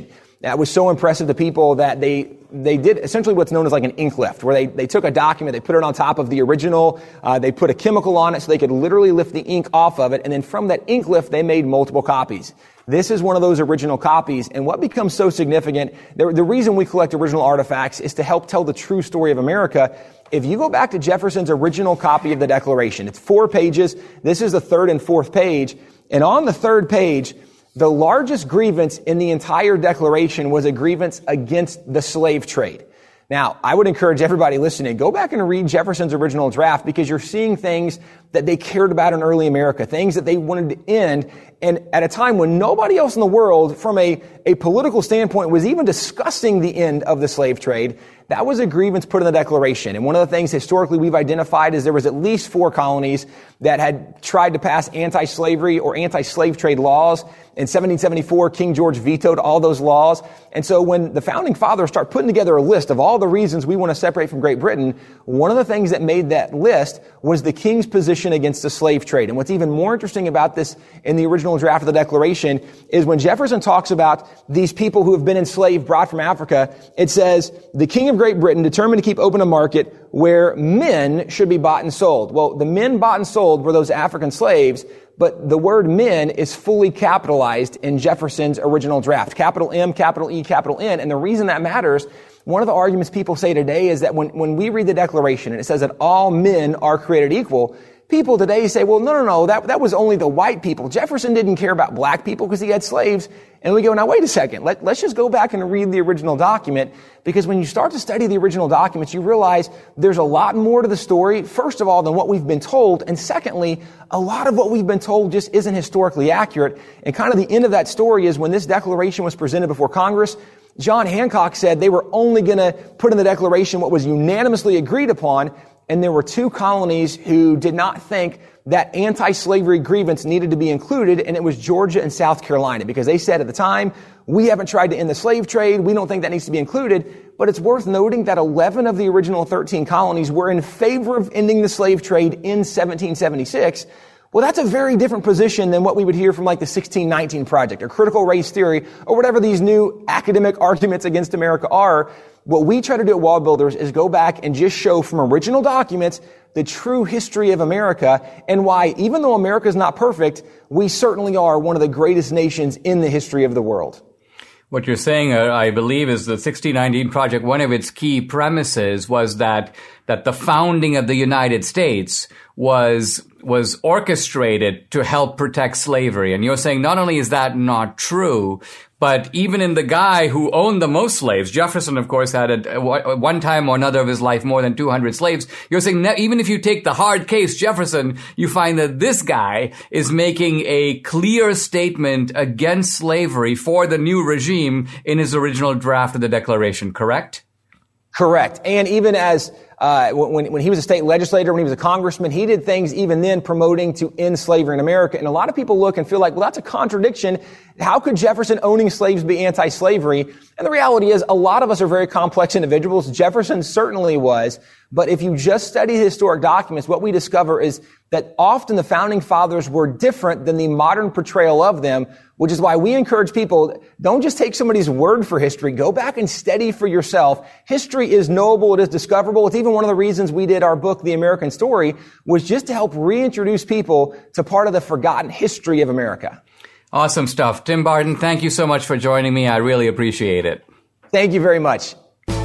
That was so impressive to people that they they did essentially what's known as like an ink lift, where they, they took a document, they put it on top of the original, uh, they put a chemical on it so they could literally lift the ink off of it, and then from that ink lift, they made multiple copies. This is one of those original copies, and what becomes so significant, the, the reason we collect original artifacts is to help tell the true story of America. If you go back to Jefferson's original copy of the Declaration, it's four pages, this is the third and fourth page, and on the third page, the largest grievance in the entire Declaration was a grievance against the slave trade. Now, I would encourage everybody listening, go back and read Jefferson's original draft because you're seeing things that they cared about in early America, things that they wanted to end, and at a time when nobody else in the world, from a, a political standpoint, was even discussing the end of the slave trade. That was a grievance put in the Declaration. And one of the things historically we've identified is there was at least four colonies that had tried to pass anti-slavery or anti-slave trade laws. In seventeen seventy-four, King George vetoed all those laws. And so when the founding fathers start putting together a list of all the reasons we want to separate from Great Britain, one of the things that made that list was the king's position against the slave trade. And what's even more interesting about this in the original draft of the Declaration is when Jefferson talks about these people who have been enslaved, brought from Africa, it says, the king of Great Britain determined to keep open a market where men should be bought and sold. Well, the men bought and sold were those African slaves, but the word men is fully capitalized in Jefferson's original draft. Capital M, capital E, capital N. And the reason that matters, one of the arguments people say today is that when, when we read the Declaration and it says that all men are created equal, people today say, well, no, no, no, that, that was only the white people. Jefferson didn't care about black people because he had slaves. And we go, now wait a second, Let, let's just go back and read the original document, because when you start to study the original documents, you realize there's a lot more to the story, first of all, than what we've been told. And secondly, a lot of what we've been told just isn't historically accurate. And kind of the end of that story is when this Declaration was presented before Congress, John Hancock said they were only going to put in the Declaration what was unanimously agreed upon. And there were two colonies who did not think that anti-slavery grievance needed to be included, and it was Georgia and South Carolina, because they said at the time, we haven't tried to end the slave trade, we don't think that needs to be included. But it's worth noting that eleven of the original thirteen colonies were in favor of ending the slave trade in seventeen seventy-six. Well, that's a very different position than what we would hear from like the sixteen nineteen Project or critical race theory or whatever these new academic arguments against America are. What we try to do at Wall Builders is go back and just show from original documents the true history of America and why, even though America is not perfect, we certainly are one of the greatest nations in the history of the world. What you're saying, uh, I believe, is the sixteen nineteen Project. One of its key premises was that that the founding of the United States was was orchestrated to help protect slavery. And you're saying not only is that not true, but even in the guy who owned the most slaves, Jefferson, of course, had at one time or another of his life more than two hundred slaves. You're saying that even if you take the hard case, Jefferson, you find that this guy is making a clear statement against slavery for the new regime in his original draft of the Declaration, correct? Correct. And even as uh when when he was a state legislator, when he was a congressman, he did things even then promoting to end slavery in America. And a lot of people look and feel like, well, that's a contradiction. How could Jefferson owning slaves be anti-slavery? And the reality is a lot of us are very complex individuals. Jefferson certainly was. But if you just study historic documents, what we discover is that often the founding fathers were different than the modern portrayal of them, which is why we encourage people, don't just take somebody's word for history. Go back and study for yourself. History is knowable. It is discoverable. It's even one of the reasons we did our book, The American Story, was just to help reintroduce people to part of the forgotten history of America. Awesome stuff. Tim Barton, thank you so much for joining me. I really appreciate it. Thank you very much.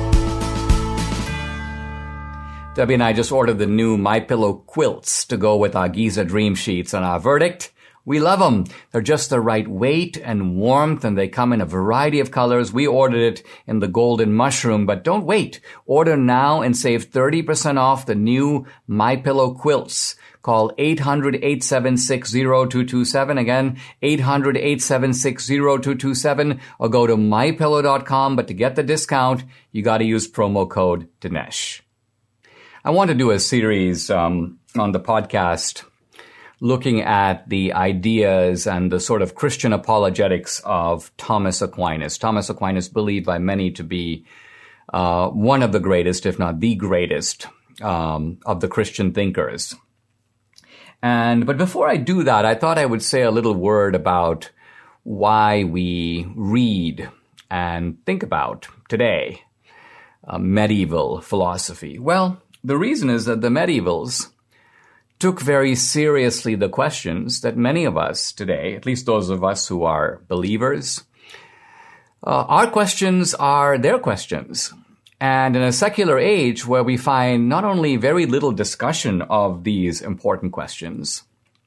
Debbie and I just ordered the new MyPillow quilts to go with our Giza Dream Sheets, and our verdict? We love them. They're just the right weight and warmth, and they come in a variety of colors. We ordered it in the golden mushroom, but don't wait. Order now and save thirty percent off the new MyPillow quilts. Call eight hundred, eight seven six, zero two two seven. Again, eight hundred, eight seven six, zero two two seven, or go to my pillow dot com. But to get the discount, you got to use promo code Dinesh. I want to do a series um, on the podcast looking at the ideas and the sort of Christian apologetics of Thomas Aquinas. Thomas Aquinas believed by many to be uh, one of the greatest, if not the greatest, um, of the Christian thinkers. And but before I do that, I thought I would say a little word about why we read and think about today, uh, medieval philosophy? Well, the reason is that the medievals took very seriously the questions that many of us today, at least those of us who are believers, uh, our questions are their questions. And in a secular age where we find not only very little discussion of these important questions,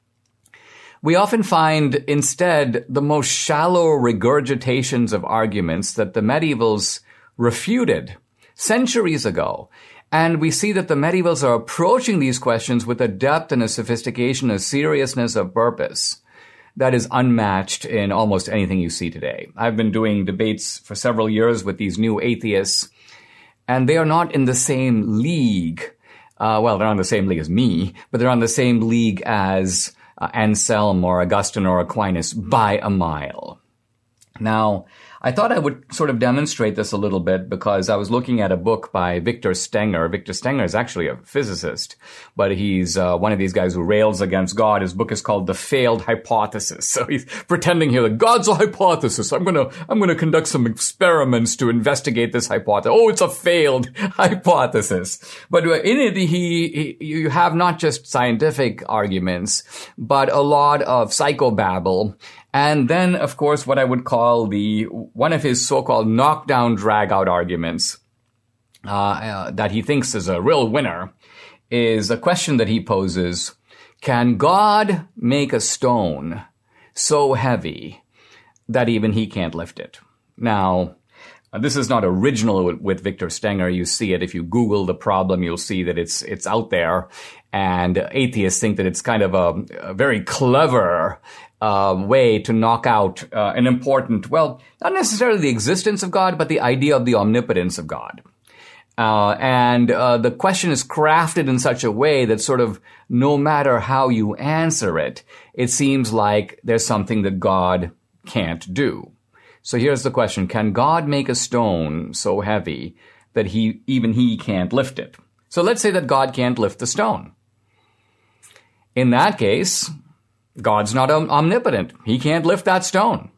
we often find instead the most shallow regurgitations of arguments that the medievals refuted centuries ago. And we see that the medievals are approaching these questions with a depth and a sophistication, a seriousness of purpose that is unmatched in almost anything you see today. I've been doing debates for several years with these new atheists, and they are not in the same league. Uh, well, they're on the same league as me, but they're on the same league as uh, Anselm or Augustine or Aquinas by a mile. Now, I thought I would sort of demonstrate this a little bit because I was looking at a book by Victor Stenger. Victor Stenger is actually a physicist, but he's uh, one of these guys who rails against God. His book is called The Failed Hypothesis. So he's pretending here that God's a hypothesis. I'm gonna, I'm gonna conduct some experiments to investigate this hypothesis. Oh, it's a failed hypothesis. But in it, he, he you have not just scientific arguments, but a lot of psychobabble. And then, of course, what I would call the one of his so-called knockdown, drag-out arguments uh, uh, that he thinks is a real winner is a question that he poses: can God make a stone so heavy that even he can't lift it? Now, uh, this is not original with, with Victor Stenger. You see it if you Google the problem. You'll see that it's it's out there, and atheists think that it's kind of a, a very clever Uh, way to knock out uh, an important, well, not necessarily the existence of God, but the idea of the omnipotence of God. Uh, and uh, the question is crafted in such a way that sort of no matter how you answer it, it seems like there's something that God can't do. So here's the question: can God make a stone so heavy that he even he can't lift it? So let's say that God can't lift the stone. In that case, God's not omnipotent. He can't lift that stone.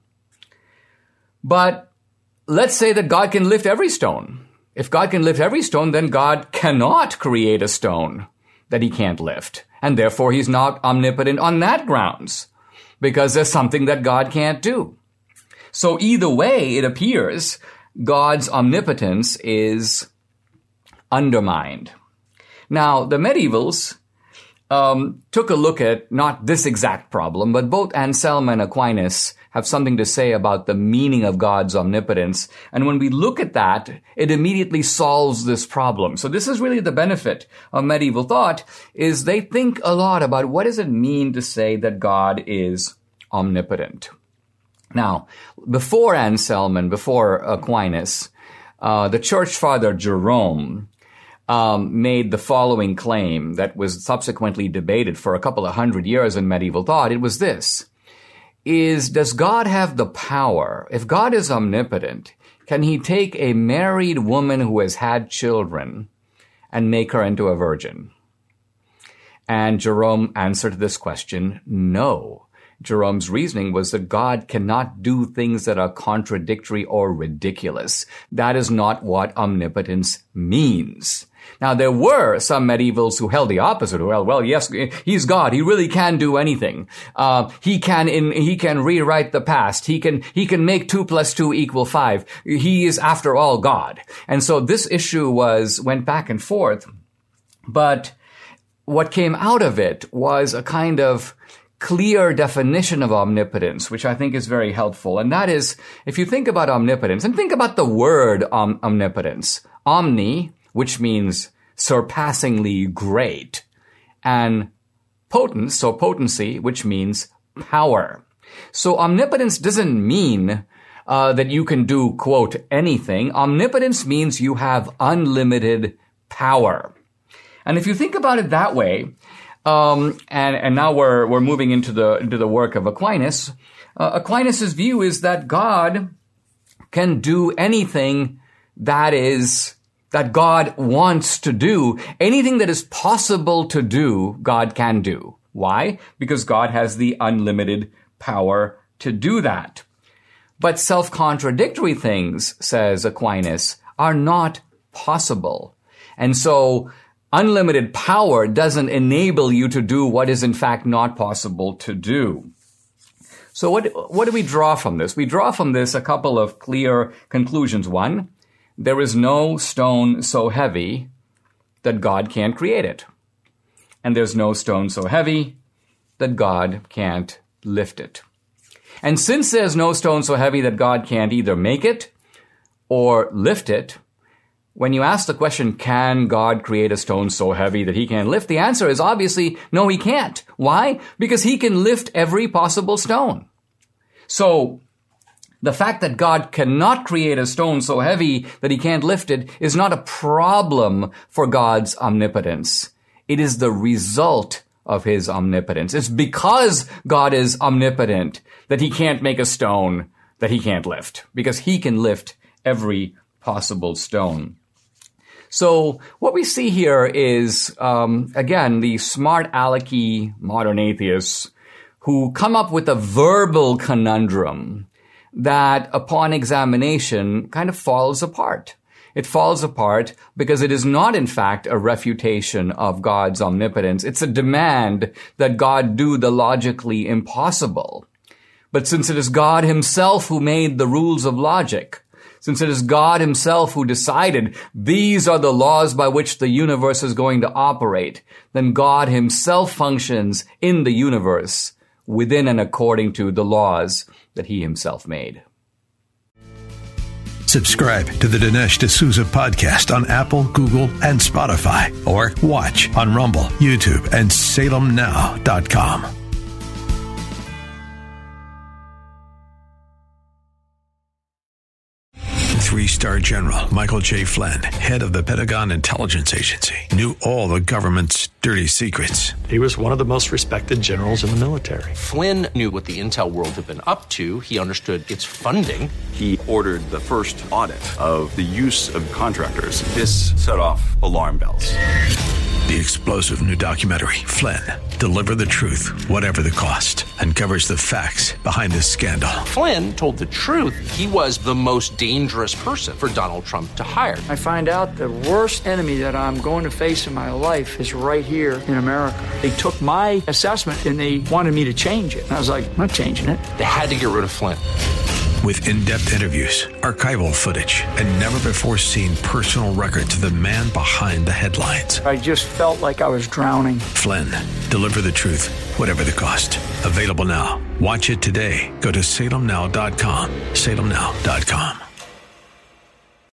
But let's say that God can lift every stone. If God can lift every stone, then God cannot create a stone that he can't lift. And therefore, he's not omnipotent on that grounds, because there's something that God can't do. So either way, it appears God's omnipotence is undermined. Now, the medievals Um, took a look at not this exact problem, but both Anselm and Aquinas have something to say about the meaning of God's omnipotence. And when we look at that, it immediately solves this problem. So this is really the benefit of medieval thought, is they think a lot about what does it mean to say that God is omnipotent. Now, before Anselm and before Aquinas, uh, the church father Jerome Um, made the following claim that was subsequently debated for a couple of hundred years in medieval thought. It was this: is, does God have the power? If God is omnipotent, can he take a married woman who has had children and make her into a virgin? And Jerome answered this question, no. Jerome's reasoning was that God cannot do things that are contradictory or ridiculous. That is not what omnipotence means. Now, there were some medievals who held the opposite. Well, well, yes, he's God. He really can do anything. Uh, he can, in, he can rewrite the past. He can, he can make two plus two equal five. He is, after all, God. And so this issue was, went back and forth. But what came out of it was a kind of clear definition of omnipotence, which I think is very helpful. And that is, if you think about omnipotence, and think about the word om- omnipotence, omni, which means surpassingly great, and potence, or potency, which means power. So omnipotence doesn't mean uh, that you can do, quote, anything. Omnipotence means you have unlimited power. And if you think about it that way, Um, and, and now we're, we're moving into the, into the work of Aquinas. Uh, Aquinas' view is that God can do anything that is, that God wants to do. Anything that is possible to do, God can do. Why? Because God has the unlimited power to do that. But self-contradictory things, says Aquinas, are not possible. And so unlimited power doesn't enable you to do what is in fact not possible to do. So what, what do we draw from this? We draw from this a couple of clear conclusions. One, there is no stone so heavy that God can't create it. And there's no stone so heavy that God can't lift it. And since there's no stone so heavy that God can't either make it or lift it, when you ask the question, can God create a stone so heavy that he can't lift? The answer is obviously, no, he can't. Why? Because he can lift every possible stone. So the fact that God cannot create a stone so heavy that he can't lift it is not a problem for God's omnipotence. It is the result of his omnipotence. It's because God is omnipotent that he can't make a stone that he can't lift, because he can lift every possible stone. So what we see here is, um, again, the smart alecky modern atheists who come up with a verbal conundrum that upon examination kind of falls apart. It falls apart because it is not, in fact, a refutation of God's omnipotence. It's a demand that God do the logically impossible. But since it is God himself who made the rules of logic, since it is God himself who decided these are the laws by which the universe is going to operate, then God himself functions in the universe within and according to the laws that he himself made. Subscribe to the Dinesh D'Souza podcast on Apple, Google, and Spotify, or watch on Rumble, YouTube, and Salem Now dot com. Three-star General Michael J. Flynn, head of the Pentagon Intelligence Agency, knew all the government's dirty secrets. He was one of the most respected generals in the military. Flynn knew what the intel world had been up to. He understood its funding. He ordered the first audit of the use of contractors. This set off alarm bells. The explosive new documentary, Flynn, Deliver the Truth, Whatever the Cost, uncovers the facts behind this scandal. Flynn told the truth. He was the most dangerous person for Donald Trump to hire. I find out the worst enemy that I'm going to face in my life is right here in America. They took my assessment and they wanted me to change it. And I was like, I'm not changing it. They had to get rid of Flynn. With in-depth interviews, archival footage, and never-before-seen personal records of the man behind the headlines. I just felt like I was drowning. Flynn, Deliver the Truth, Whatever the Cost. Available now. Watch it today. Go to Salem Now dot com. Salem Now dot com.